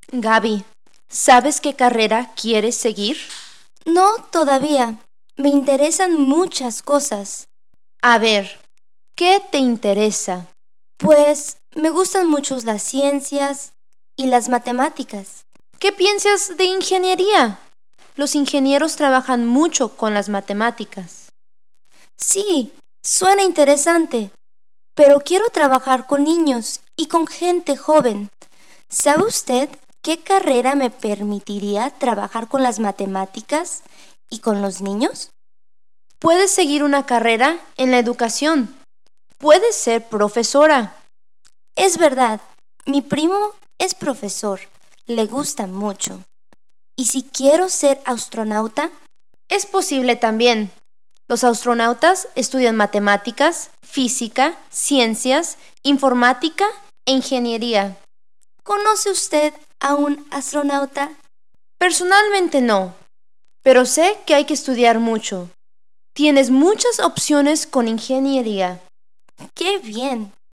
Gaby, ¿sabes qué carrera quieres seguir? No, todavía. Me interesan muchas cosas. A ver, ¿qué te interesa? Pues me gustan mucho las ciencias y las matemáticas. ¿Qué piensas de ingeniería? Los ingenieros trabajan mucho con las matemáticas. Sí, suena interesante, pero quiero trabajar con niños y con gente joven. ¿Sabe usted qué carrera me permitiría trabajar con las matemáticas y con los niños? Puedes seguir una carrera en la educación. Puedes ser profesora. Es verdad, mi primo es profesor, le gusta mucho. ¿Y si quiero ser astronauta? Es posible también. Los astronautas estudian matemáticas, física, ciencias, informática e ingeniería. ¿Conoce usted a un astronauta? Personalmente no, pero sé que hay que estudiar mucho. Tienes muchas opciones con ingeniería. ¡Qué bien!